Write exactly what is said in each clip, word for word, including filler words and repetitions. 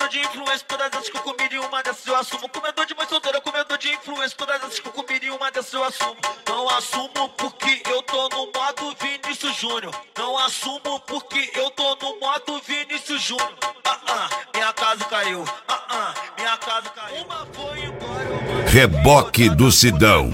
de influência, todas as que eu comi, uma dessas eu assumo. Comedor de mãe solteira, comedor de influência, todas as que eu comi, uma dessas eu assumo. Não assumo porque eu tô no modo Vinícius Júnior. Não assumo porque eu tô no modo Vinícius Júnior. Ah, ah, minha casa caiu. Ah, ah, minha casa caiu. Uma foi embora, eu mandei Reboque do Sidão.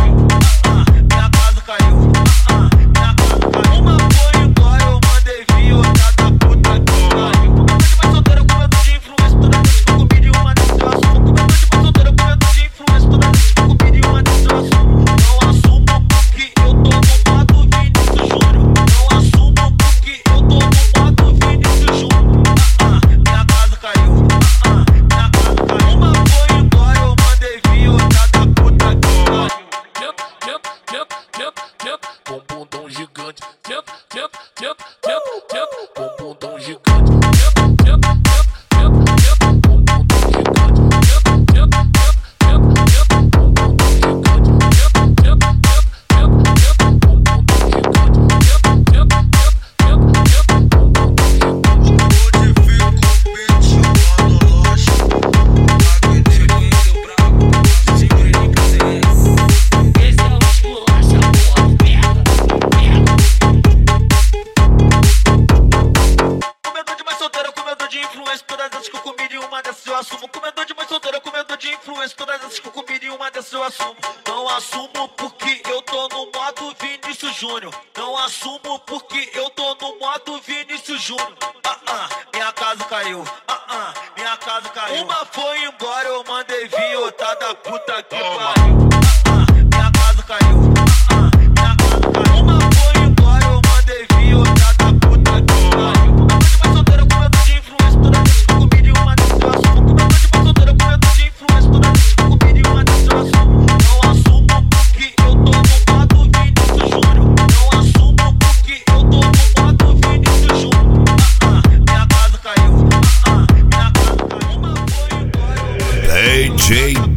Com bundão gigante, tenta, tenta, tenta, tenta, tenta, com bundão gigante, tenta, tenta, tenta, tenta, com bundão gigante, tenta, tenta, tenta, tenta, com bundão gigante, tenta, tenta, tenta, tenta, com bundão gigante, tenta, tenta, tenta, tenta, com bundão gigante. Hoje fico pensando lógico, magnífico, bravo, segura de cabeça. Esse é o esculacha, porra, pega, pega. Comedor de mãe solteira, comedor de influência, todas as que eu comi, uma dessas eu assumo. Comedor de mãe solteira, comedor de influência, todas as que eu comi, uma dessas eu assumo. Não assumo porque eu tô no modo Vinícius Júnior. Não assumo porque eu tô no modo Vinícius Júnior. Ah, ah, minha casa caiu. Ah, ah, minha casa caiu. Uma foi embora, eu mandei vir, outra da puta que pariu. Ah, ah, minha casa caiu. Ah, ah, minha casa caiu. Uma foi embora, eu mandei vir, outra da puta que pariu. Comedor de mãe solteira, comedor de influência, todas as que eu comi, uma dessas eu assumo. Comedor de mãe solteira, comedor de influência, todas as que eu comi, uma dessas eu assumo. Não assumo porque eu tô no modo Vinícius Júnior. Não assumo porque eu tô no modo Vinícius Júnior. Ah, ah, minha casa caiu. Ah, ah, minha casa caiu. Uma foi embora, eu mandei vir, D J